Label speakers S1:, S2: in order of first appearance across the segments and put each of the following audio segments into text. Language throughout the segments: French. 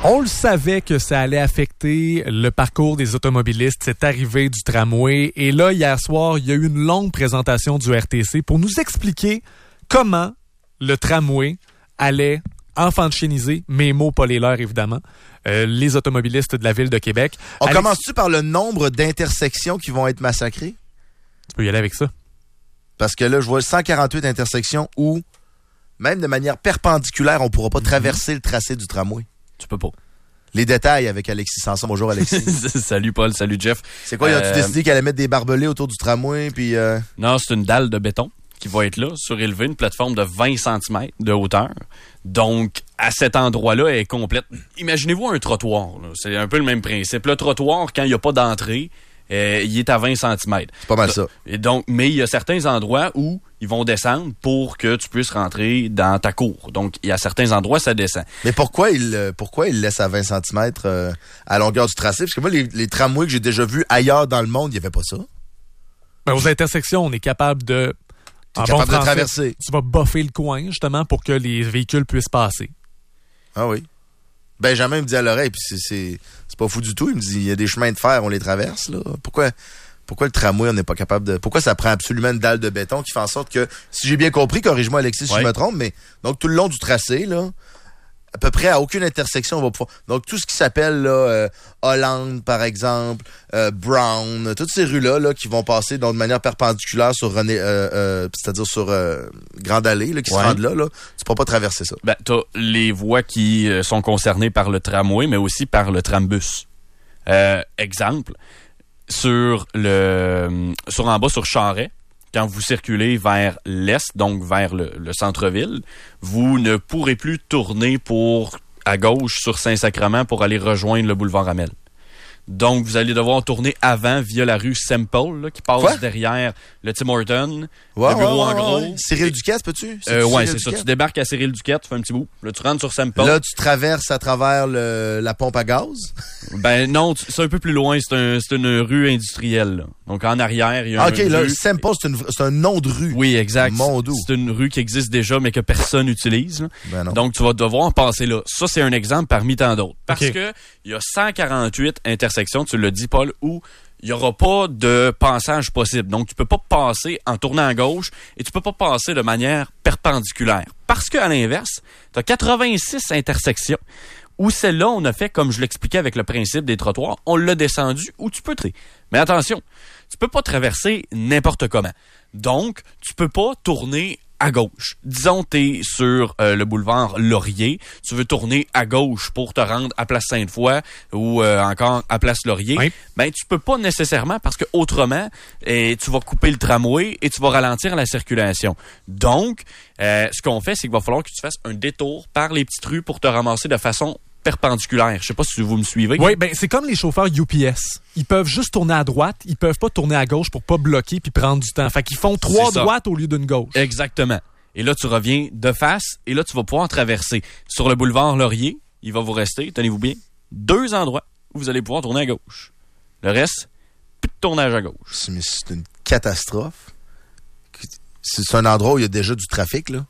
S1: On le savait que ça allait affecter le parcours des automobilistes, cette arrivée du tramway. Et là, hier soir, il y a eu une longue présentation du RTC pour nous expliquer comment le tramway allait enfantianiser, mes mots, pas les leurs, évidemment, les automobilistes de la Ville de Québec.
S2: On commence-tu par le nombre d'intersections qui vont être massacrées?
S1: Tu peux y aller avec ça.
S2: Parce que là, je vois 148 intersections où, même de manière perpendiculaire, on ne pourra pas traverser le tracé du tramway.
S3: Tu peux pas.
S2: Les détails avec Alexis Sanson. Bonjour, Alexis.
S3: Salut, Paul. Salut, Jeff.
S2: C'est quoi, as-tu décidé qu'elle allait mettre des barbelés autour du tramway? Puis
S3: Non, c'est une dalle de béton qui va être là, surélevée, une plateforme de 20 cm de hauteur. Donc, à cet endroit-là, elle est complète. Imaginez-vous un trottoir. Là. C'est un peu le même principe. Le trottoir, quand il n'y a pas d'entrée, il est à 20 cm.
S2: C'est pas mal ça.
S3: Et donc, mais il y a certains endroits où ils vont descendre pour que tu puisses rentrer dans ta cour. Donc, il y a certains endroits, ça descend.
S2: Mais pourquoi il laisse à 20 cm à longueur du tracé? Parce que moi, les tramways que j'ai déjà vus ailleurs dans le monde, il n'y avait pas ça.
S1: Ben, aux intersections, on est capable de...
S2: T'es capable de traverser.
S1: Tu vas buffer le coin, justement, pour que les véhicules puissent passer.
S2: Ah oui. Benjamin me dit à l'oreille, puis c'est pas fou du tout. Il me dit, il y a des chemins de fer, on les traverse, là. Pourquoi le tramway, on n'est pas capable de... Pourquoi ça prend absolument une dalle de béton qui fait en sorte que, si j'ai bien compris, corrige-moi Alexis si je me trompe, mais donc tout le long du tracé, là, à peu près à aucune intersection, on va pouvoir... Donc tout ce qui s'appelle là, Hollande, par exemple, Brown, toutes ces rues-là là, qui vont passer donc, de manière perpendiculaire sur c'est-à-dire sur Grande Allée, là, qui se rendent là, tu pourras pas traverser ça.
S3: Ben, t'as les voies qui sont concernées par le tramway, mais aussi par le trambus. Exemple, sur en bas sur Charest, quand vous circulez vers l'est, donc vers le centre-ville, vous ne pourrez plus tourner à gauche sur Saint-Sacrement pour aller rejoindre le boulevard Amel. Donc, vous allez devoir tourner avant via la rue Semple, là, qui passe derrière le Tim Hortons, le bureau en gros.
S2: Ouais. Cyril Duquette, peux-tu?
S3: Ouais, c'est ça. Tu débarques à Cyril Duquette, tu fais un petit bout. Là, tu rentres sur Semple.
S2: Là, tu traverses à travers la pompe à gaz?
S3: Ben non, c'est un peu plus loin. C'est une rue industrielle. Là. Donc, en arrière, il y a
S2: OK, là, Semple, c'est un nom de rue.
S3: Oui, exact.
S2: Mondou.
S3: C'est une rue qui existe déjà, mais que personne n'utilise.
S2: Ben non.
S3: Donc, tu vas devoir passer là. Ça, c'est un exemple parmi tant d'autres. Parce que il y a 148 intersections, tu l'as dit, Paul, où il n'y aura pas de passage possible. Donc, tu peux pas passer en tournant à gauche et tu peux pas passer de manière perpendiculaire. Parce qu'à l'inverse, tu as 86 intersections où celle-là, on a fait, comme je l'expliquais avec le principe des trottoirs, on l'a descendu où tu peux traiter. Mais attention, tu peux pas traverser n'importe comment. Donc, tu peux pas tourner à gauche. Disons, t'es sur le boulevard Laurier, tu veux tourner à gauche pour te rendre à Place Sainte-Foy ou encore à Place Laurier, ben tu peux pas nécessairement parce que autrement, tu vas couper le tramway et tu vas ralentir la circulation. Donc, ce qu'on fait, c'est qu'il va falloir que tu fasses un détour par les petites rues pour te ramasser de façon perpendiculaire. Je sais pas si vous me suivez.
S1: Oui, ben c'est comme les chauffeurs UPS. Ils peuvent juste tourner à droite, ils peuvent pas tourner à gauche pour pas bloquer puis prendre du temps. Fait qu'ils font 3 droites au lieu d'une gauche.
S3: Exactement. Et là, tu reviens de face et là, tu vas pouvoir traverser. Sur le boulevard Laurier, il va vous rester, tenez-vous bien, 2 endroits où vous allez pouvoir tourner à gauche. Le reste, plus de tournage à gauche.
S2: C'est une catastrophe. C'est un endroit où il y a déjà du trafic, là.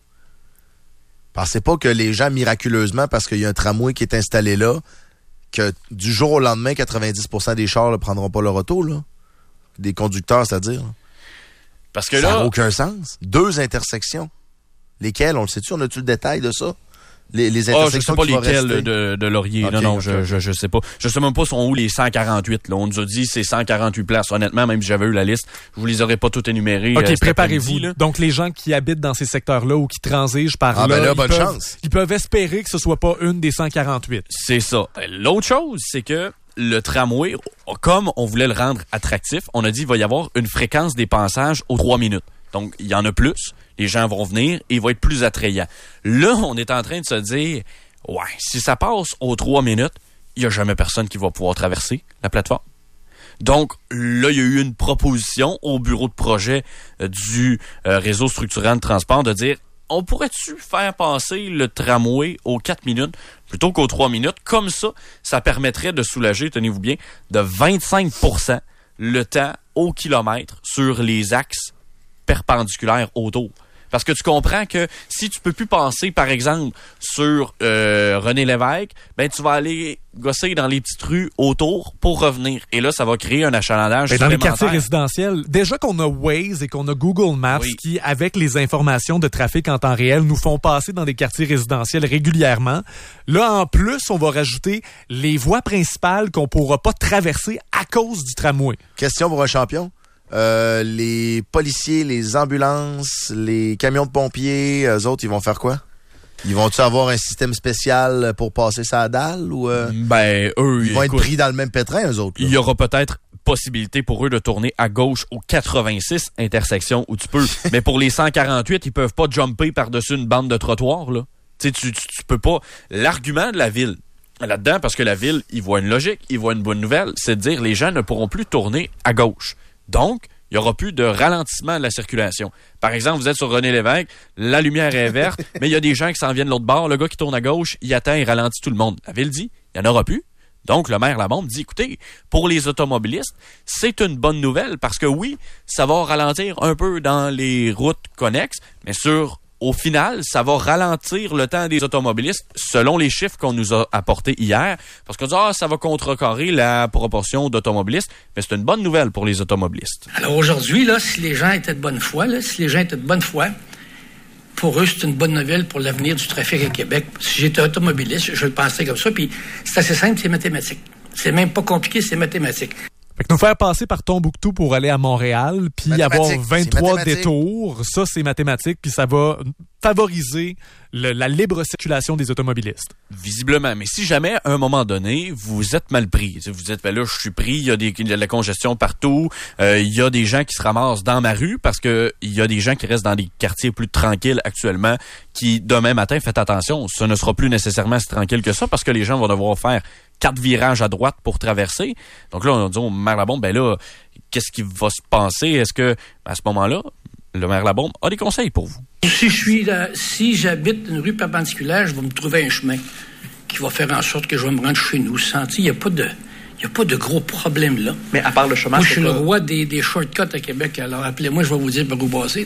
S2: Pensez pas que les gens, miraculeusement, parce qu'il y a un tramway qui est installé là, que du jour au lendemain, 90% des chars ne prendront pas leur auto, là. Des conducteurs, c'est-à-dire.
S3: Parce que
S2: ça
S3: là...
S2: n'a aucun sens. 2 intersections. Lesquelles? On le sait-tu? On a-tu le détail de ça? Les intersections
S3: je sais pas lesquelles de Laurier. Okay, non, je sais pas. Je sais même pas sont où les 148. Là. On nous a dit c'est 148 places. Honnêtement, même si j'avais eu la liste, je vous les aurais pas toutes énumérées.
S1: OK, préparez-vous. Donc, les gens qui habitent dans ces secteurs-là ou qui transigent par là, ils peuvent espérer que ce soit pas une des 148.
S3: C'est ça. L'autre chose, c'est que le tramway, comme on voulait le rendre attractif, on a dit qu'il va y avoir une fréquence des passages aux 3 minutes. Donc, il y en a plus. Les gens vont venir et il va être plus attrayant. Là, on est en train de se dire, ouais, si ça passe aux 3 minutes, il n'y a jamais personne qui va pouvoir traverser la plateforme. Donc, là, il y a eu une proposition au bureau de projet du réseau structurant de transport de dire, on pourrait-tu faire passer le tramway aux 4 minutes plutôt qu'aux 3 minutes? Comme ça, ça permettrait de soulager, tenez-vous bien, de 25% le temps au kilomètre sur les axes perpendiculaires autour. Parce que tu comprends que si tu peux plus passer, par exemple, sur René Lévesque, ben tu vas aller gosser dans les petites rues autour pour revenir. Et là, ça va créer un achalandage
S1: dans les
S3: supplémentaire.
S1: quartiers résidentiels, déjà qu'on a Waze et qu'on a Google Maps qui, avec les informations de trafic en temps réel, nous font passer dans des quartiers résidentiels régulièrement. Là, en plus, on va rajouter les voies principales qu'on pourra pas traverser à cause du tramway.
S2: Question pour un champion. Les policiers, les ambulances, les camions de pompiers, eux autres, ils vont faire quoi? Ils vont-tu avoir un système spécial pour passer sa dalle ou
S3: Ben eux,
S2: ils vont être pris dans le même pétrin, eux autres? Là.
S3: Il y aura peut-être possibilité pour eux de tourner à gauche aux 86 intersections où tu peux. Mais pour les 148, ils peuvent pas jumper par-dessus une bande de trottoir, là. Tu peux pas. L'argument de la ville là-dedans, parce que la ville, ils voient une logique, ils voient une bonne nouvelle, c'est de dire les gens ne pourront plus tourner à gauche. Donc, il n'y aura plus de ralentissement de la circulation. Par exemple, vous êtes sur René Lévesque, la lumière est verte, mais il y a des gens qui s'en viennent de l'autre bord. Le gars qui tourne à gauche, il attend, il ralentit tout le monde. La ville dit, il n'y en aura plus. Donc, le maire Labombe dit, écoutez, pour les automobilistes, c'est une bonne nouvelle parce que oui, ça va ralentir un peu dans les routes connexes, mais au final, ça va ralentir le temps des automobilistes selon les chiffres qu'on nous a apportés hier. Parce qu'on dit, ça va contrecarrer la proportion d'automobilistes. Mais c'est une bonne nouvelle pour les automobilistes.
S4: Alors aujourd'hui, là, si les gens étaient de bonne foi, pour eux, c'est une bonne nouvelle pour l'avenir du trafic à Québec. Si j'étais automobiliste, je le pensais comme ça. Puis c'est assez simple, c'est mathématique. C'est même pas compliqué, c'est mathématique.
S1: Fait que nous faire passer par Tombouctou pour aller à Montréal, puis avoir 23 détours, ça c'est mathématique, puis ça va favoriser la libre circulation des automobilistes.
S3: Visiblement, mais si jamais, à un moment donné, vous êtes mal pris, vous dites, ben là, je suis pris, il y a de la congestion partout, il y a des gens qui se ramassent dans ma rue, parce que il y a des gens qui restent dans des quartiers plus tranquilles actuellement, qui, demain matin, faites attention, ce ne sera plus nécessairement si tranquille que ça, parce que les gens vont devoir faire 4 virages à droite pour traverser. Donc là, on dit au maire Labombe, ben là, qu'est-ce qui va se passer? Est-ce que, à ce moment-là, le maire Labombe a des conseils pour vous?
S4: Si j'habite une rue perpendiculaire, je vais me trouver un chemin qui va faire en sorte que je vais me rendre chez nous. Il n'y a pas de gros problème là.
S5: Mais à part le chemin,
S4: moi, je suis le roi des shortcuts à Québec. Alors appelez-moi, je vais vous dire par où passer.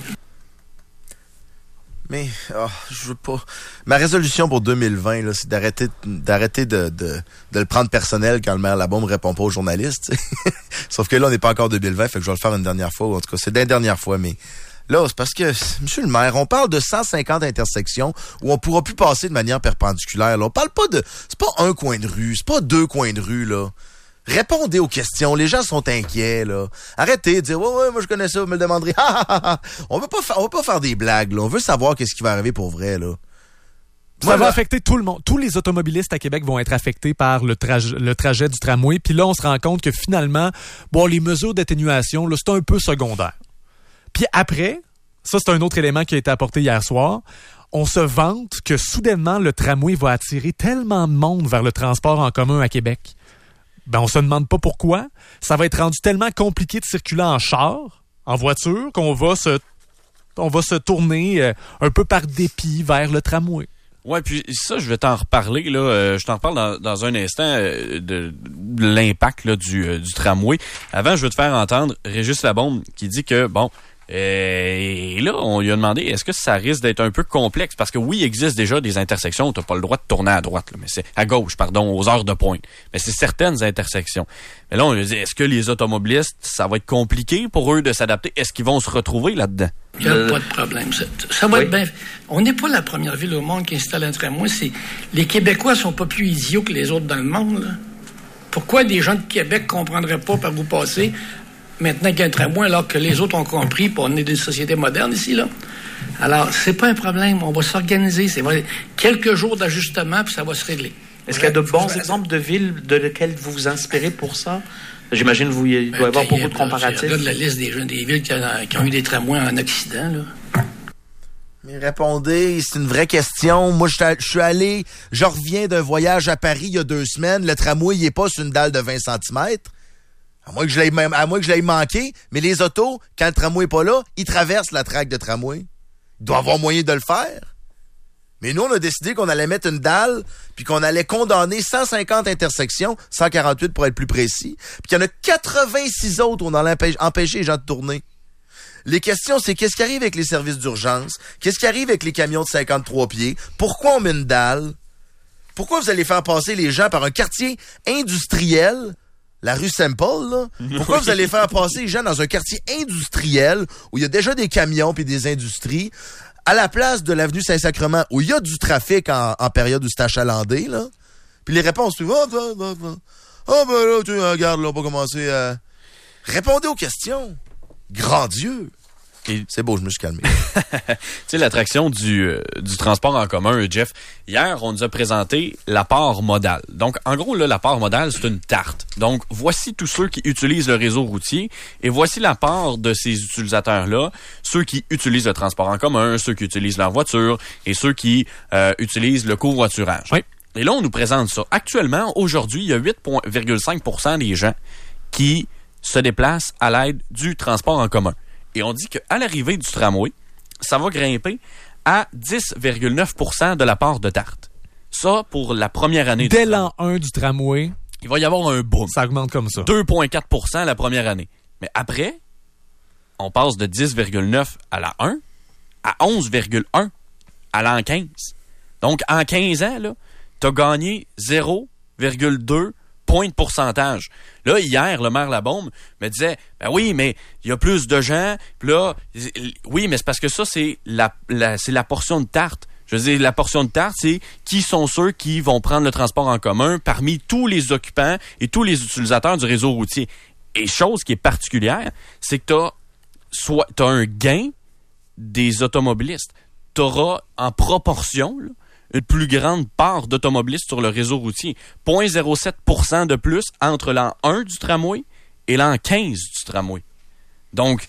S2: Mais je veux pas. Ma résolution pour 2020, là, c'est d'arrêter de le prendre personnel quand le maire Labombe répond pas aux journalistes. Sauf que là, on n'est pas encore 2020, fait que je vais le faire une dernière fois. Ou en tout cas, c'est la dernière fois, mais là, c'est parce que, monsieur le maire, on parle de 150 intersections où on pourra plus passer de manière perpendiculaire. Là. On parle pas c'est pas un coin de rue, c'est pas 2 coins de rue, là. Répondez aux questions. Les gens sont inquiets, là. Arrêtez de dire, ouais, moi, je connais ça, vous me le demanderez. On veut pas faire des blagues, là. On veut savoir qu'est-ce qui va arriver pour vrai, là.
S1: Ça va affecter tout le monde. Tous les automobilistes à Québec vont être affectés par le trajet du tramway. Puis là, on se rend compte que finalement, les mesures d'atténuation, là, c'est un peu secondaire. Puis après, ça, c'est un autre élément qui a été apporté hier soir. On se vante que soudainement, le tramway va attirer tellement de monde vers le transport en commun à Québec. Ben, on se demande pas pourquoi. Ça va être rendu tellement compliqué de circuler en char, en voiture, qu'on va se tourner un peu par dépit vers le tramway.
S3: Ouais, puis ça, je vais t'en reparler, là. Je t'en reparle dans un instant de l'impact là, du tramway. Avant, je veux te faire entendre Régis Labombe qui dit que, et là, on lui a demandé, est-ce que ça risque d'être un peu complexe? Parce que oui, il existe déjà des intersections où tu n'as pas le droit de tourner à droite, là, mais c'est à gauche, aux heures de pointe. Mais c'est certaines intersections. Mais là, on lui a dit, est-ce que les automobilistes, ça va être compliqué pour eux de s'adapter? Est-ce qu'ils vont se retrouver là-dedans?
S4: Il n'y a pas de problème. Ça va être bien. On n'est pas la première ville au monde qui installe un tramway. Les Québécois sont pas plus idiots que les autres dans le monde, là. Pourquoi les gens de Québec ne comprendraient pas par où passer maintenant qu'il y a un tramway, alors que les autres ont compris, puis on est d'une société moderne ici, là? Alors, c'est pas un problème. On va s'organiser. C'est quelques jours d'ajustement, puis ça va se régler.
S5: Est-ce qu'il y a de bons exemples de villes de lesquelles vous vous inspirez pour ça? J'imagine qu'il doit y avoir beaucoup de comparatifs.
S4: Je regarde la liste des villes qui ont eu des tramways en Occident, là.
S2: Mais répondez, c'est une vraie question. Moi, je reviens d'un voyage à Paris il y a 2 semaines. Le tramway, il est pas sur une dalle de 20 cm. À moins que je l'aie manqué, mais les autos, quand le tramway est pas là, ils traversent la traque de tramway. Il doit avoir moyen de le faire. Mais nous, on a décidé qu'on allait mettre une dalle, puis qu'on allait condamner 150 intersections, 148 pour être plus précis, puis qu'il y en a 86 autres où on allait empêcher les gens de tourner. Les questions, c'est qu'est-ce qui arrive avec les services d'urgence? Qu'est-ce qui arrive avec les camions de 53 pieds? Pourquoi on met une dalle? Pourquoi vous allez faire passer les gens par un quartier industriel, la rue Saint-Paul, là? Pourquoi vous allez faire passer les gens dans un quartier industriel où il y a déjà des camions puis des industries, à la place de l'avenue Saint-Sacrement où il y a du trafic en période où c'est achalandé, là? Puis les réponses, tu vas, ben là, tu regarde, là, on va commencer à... Répondez aux questions. Grand Dieu.
S3: Et...
S2: C'est beau, je me suis calmé.
S3: Tu sais, l'attraction du transport en commun, Jeff, hier, on nous a présenté l'apport modal. Donc, en gros, là, l'apport modal, c'est une tarte. Donc, voici tous ceux qui utilisent le réseau routier et voici l'apport de ces utilisateurs-là, ceux qui utilisent le transport en commun, ceux qui utilisent leur voiture et ceux qui utilisent le covoiturage.
S1: Oui.
S3: Et là, on nous présente ça. Actuellement, aujourd'hui, il y a 8,5% des gens qui se déplacent à l'aide du transport en commun. Et on dit qu'à l'arrivée du tramway, ça va grimper à 10,9% de la part de tarte. Ça, pour la première année.
S1: Dès l'an 1 du tramway,
S3: il va y avoir un boom.
S1: Ça augmente comme ça.
S3: 2,4% la première année. Mais après, on passe de 10,9 à la 1 à 11,1 à l'an 15. Donc, en 15 ans, là, t'as gagné 0,2 point de pourcentage. Là, hier, le maire Labaume me disait, ben oui, mais il y a plus de gens. Puis là, oui, mais c'est parce que ça, c'est la portion de tarte. Je veux dire, la portion de tarte, c'est qui sont ceux qui vont prendre le transport en commun parmi tous les occupants et tous les utilisateurs du réseau routier. Et chose qui est particulière, c'est que t'as un gain des automobilistes. T'auras en proportion, là, une plus grande part d'automobilistes sur le réseau routier. 0,07% de plus entre l'an 1 du tramway et l'an 15 du tramway. Donc,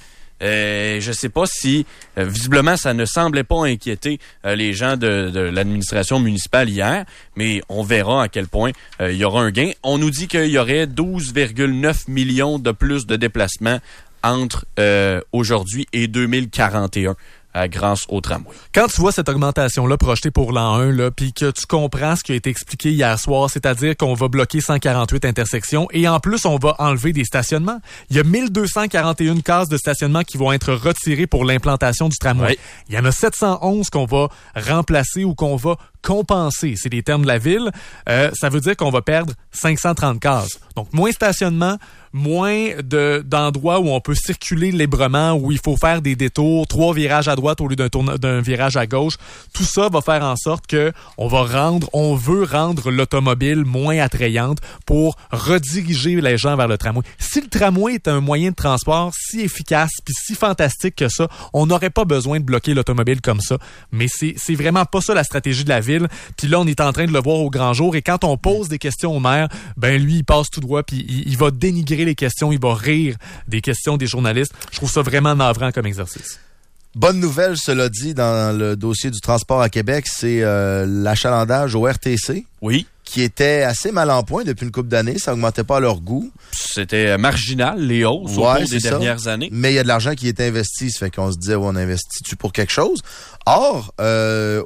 S3: je sais pas si, visiblement, ça ne semblait pas inquiéter les gens de l'administration municipale hier, mais on verra à quel point il y aura un gain. On nous dit qu'il y aurait 12,9 millions de plus de déplacements entre aujourd'hui et 2041. Grâce au tramway.
S1: Quand tu vois cette augmentation-là projetée pour l'an 1, là, puis que tu comprends ce qui a été expliqué hier soir, c'est-à-dire qu'on va bloquer 148 intersections et en plus, on va enlever des stationnements. Il y a 1241 cases de stationnement qui vont être retirées pour l'implantation du tramway.
S3: Oui.
S1: Il y en a 711 qu'on va remplacer ou qu'on va compenser. C'est les termes de la ville. Ça veut dire qu'on va perdre 530 cases. Donc, moins stationnement, moins d'endroits où on peut circuler librement, où il faut faire des détours, 3 virages à droite au lieu d'un virage à gauche. Tout ça va faire en sorte que on veut rendre l'automobile moins attrayante pour rediriger les gens vers le tramway. Si le tramway est un moyen de transport si efficace puis si fantastique que ça, on n'aurait pas besoin de bloquer l'automobile comme ça. Mais c'est vraiment pas ça la stratégie de la ville. Puis là, on est en train de le voir au grand jour. Et quand on pose des questions au maire, ben lui, il passe tout droit puis il va dénigrer les questions, il va rire des questions des journalistes. Je trouve ça vraiment navrant comme exercice.
S2: Bonne nouvelle, cela dit, dans le dossier du transport à Québec, c'est l'achalandage au RTC.
S3: Oui.
S2: Qui était assez mal en point depuis une couple d'années. Ça augmentait pas à leur goût.
S3: C'était marginal, les hausses au cours des dernières années.
S2: Mais il y a de l'argent qui est investi. Ça fait qu'on se disait, ouais, on investit-tu pour quelque chose? Or, là,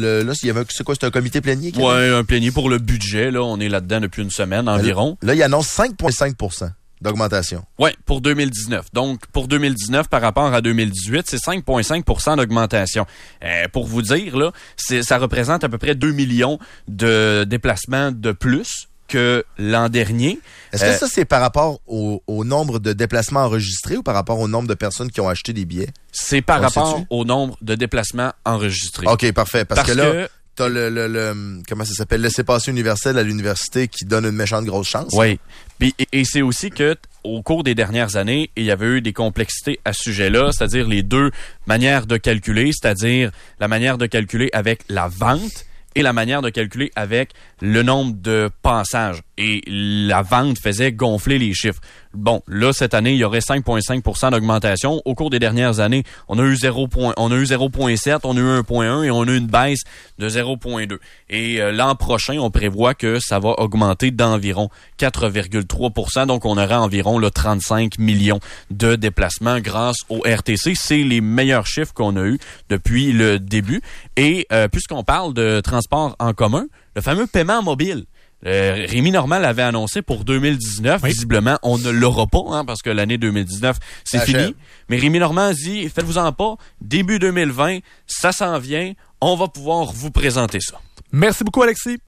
S2: c'est quoi? C'est un comité plénier?
S3: Oui, un plénier pour le budget. Là, on est là-dedans depuis une semaine environ.
S2: Là, il annonce 5,5% d'augmentation.
S3: Oui, pour 2019. Donc, pour 2019, par rapport à 2018, c'est 5,5% d'augmentation. Pour vous dire, là, ça représente à peu près 2 millions de déplacements de plus que l'an dernier.
S2: Est-ce que ça, c'est par rapport au nombre de déplacements enregistrés ou par rapport au nombre de personnes qui ont acheté des billets?
S3: C'est par rapport au nombre de déplacements enregistrés.
S2: OK, parfait. Parce que là, t'as le comment ça s'appelle, laissez-passer universel à l'université qui donne une méchante grosse chance.
S3: Oui. Et c'est aussi que au cours des dernières années, il y avait eu des complexités à ce sujet-là, c'est-à-dire les deux manières de calculer, c'est-à-dire la manière de calculer avec la vente et la manière de calculer avec le nombre de passages. Et la vente faisait gonfler les chiffres. Bon, là, cette année, il y aurait 5,5% d'augmentation. Au cours des dernières années, on a eu 0,7, on a eu 1,1 et on a eu une baisse de 0,2. Et l'an prochain, on prévoit que ça va augmenter d'environ 4,3%. Donc, on aura environ 35 millions de déplacements grâce au RTC. C'est les meilleurs chiffres qu'on a eus depuis le début. Et puisqu'on parle de transport en commun, le fameux paiement mobile. Rémi Normand l'avait annoncé pour 2019.
S1: Oui.
S3: Visiblement, on ne l'aura pas, hein, parce que l'année 2019, c'est fini. Mais Rémi Normand dit, faites-vous-en pas, début 2020, ça s'en vient, on va pouvoir vous présenter ça.
S1: Merci beaucoup, Alexis.